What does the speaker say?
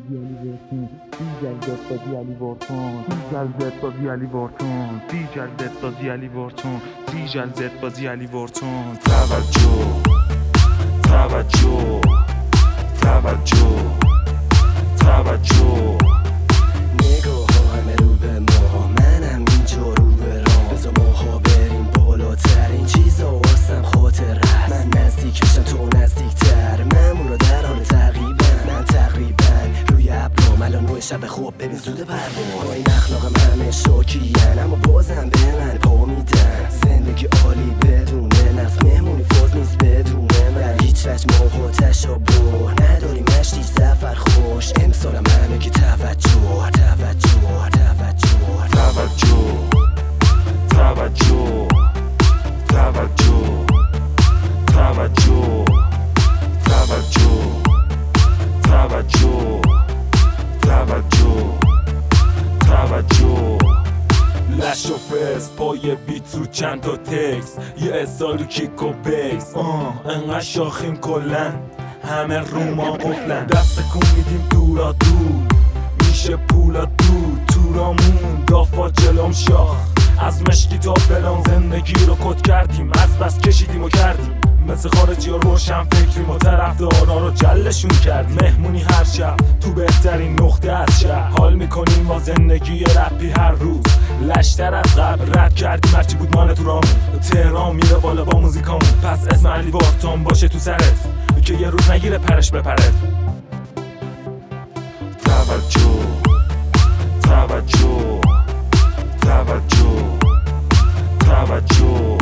بازی علی وارتون دیجل بازی علی وارتون دیجل بازی علی وارتون دیجل بازی علی وارتون دیجل بازی علی وارتون توجه توجه توجه توجه نگاه ها همه رو به ما منم اینجا رو به راه بذار ماها بریم بالاتر این چیزا واسم خاطر هست من نزدیک بشم تو نزدیکتر ممون رو در حال تقریبا من تقریبا روی ابرام الان 9 شب خوب ببین زود پرواز این اخلاقم همه شاکین اما بازم به من پا میدن زندگی عالی بدونه نفس مهمونی فاز نیست بدونه من هیچ وجه ماها تشابه نداریم مشتی سفر خوش امسالم همه که توجه توجه توجه توجه توجه توجه توجه توجه توجه توجه لش و فرس پای بیت رو چند تا تکس یه استایل رو کیک و بیس انقدر شاخیم کلن همه رو ما قفلن دست کن میدیم دورا دور میشه پولا دور تورامون دافا جلوم شاخ از مشکی تا فلان زندگی رو کد کردیم از بس کشیدیم و کردیم مثل خارجی ها روشن فکریم و طرفدارا رو جلشون کردیم مهمونی هر شب تو بهترین نقطه از شهر حال میکنیم با زندگی رپی هر روز لشتر از قبل رد کردیم هرچی بود مانه تو رامون تهران میره بالا با موزیکامون پس اسم علی وارتون باشه تو سرت که یه روز نگیره پرش بپرد توجه توجه توجه توجه